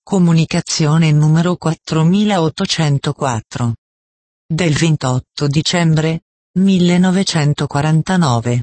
Comunicazione numero 4804. Del 28 dicembre 1949.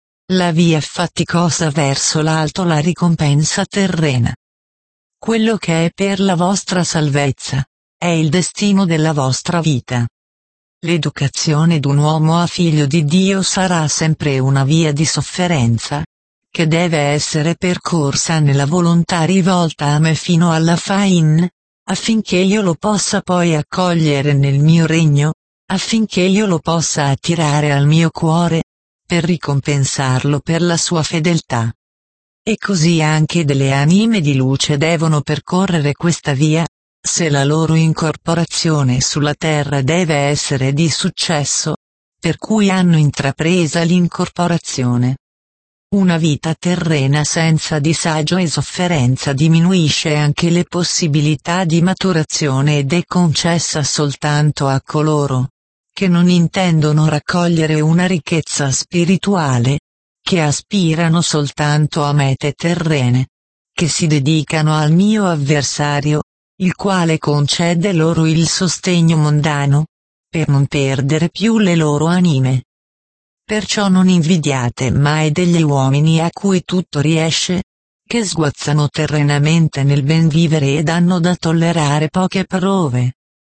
La via faticosa verso l'alto, la ricompensa terrena. Quello che è per la vostra salvezza è il destino della vostra vita. L'educazione d'un uomo a figlio di Dio sarà sempre una via di sofferenza, che deve essere percorsa nella volontà rivolta a me fino alla fine, affinché io lo possa poi accogliere nel mio regno, affinché io lo possa attirare al mio cuore, per ricompensarlo per la sua fedeltà. E così anche delle anime di luce devono percorrere questa via, se la loro incorporazione sulla terra deve essere di successo, per cui hanno intrapresa l'incorporazione. Una vita terrena senza disagio e sofferenza diminuisce anche le possibilità di maturazione ed è concessa soltanto a coloro che non intendono raccogliere una ricchezza spirituale, che aspirano soltanto a mete terrene, che si dedicano al mio avversario, il quale concede loro il sostegno mondano, per non perdere più le loro anime. Perciò non invidiate mai degli uomini a cui tutto riesce, che sguazzano terrenamente nel ben vivere ed hanno da tollerare poche prove.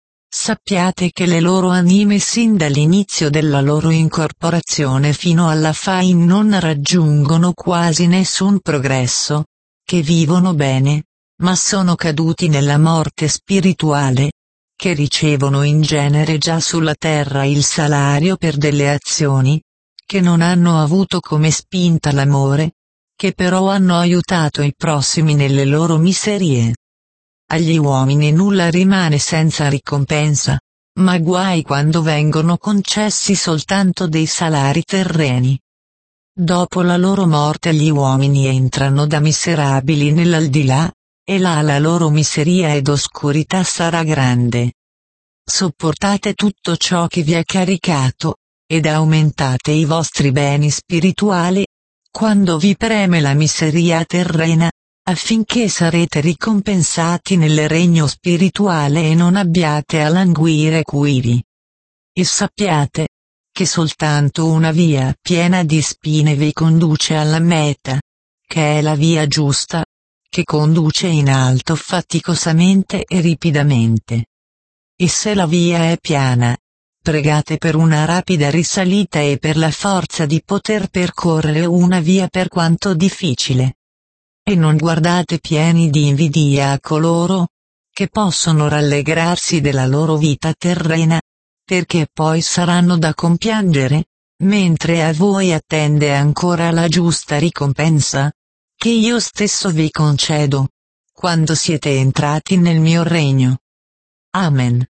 Sappiate che le loro anime sin dall'inizio della loro incorporazione fino alla fine non raggiungono quasi nessun progresso, che vivono bene, ma sono caduti nella morte spirituale, che ricevono in genere già sulla terra il salario per delle azioni, che non hanno avuto come spinta l'amore, che però hanno aiutato i prossimi nelle loro miserie. Agli uomini nulla rimane senza ricompensa, ma guai quando vengono concessi soltanto dei salari terreni. Dopo la loro morte gli uomini entrano da miserabili nell'aldilà, e là la loro miseria ed oscurità sarà grande. Sopportate tutto ciò che vi è caricato, ed aumentate i vostri beni spirituali, quando vi preme la miseria terrena, affinché sarete ricompensati nel regno spirituale e non abbiate a languire quivi. E sappiate che soltanto una via piena di spine vi conduce alla meta, che è la via giusta, che conduce in alto faticosamente e ripidamente. E se la via è piana, pregate per una rapida risalita e per la forza di poter percorrere una via per quanto difficile. E non guardate pieni di invidia a coloro che possono rallegrarsi della loro vita terrena, perché poi saranno da compiangere, mentre a voi attende ancora la giusta ricompensa, che io stesso vi concedo, quando siete entrati nel mio regno. Amen.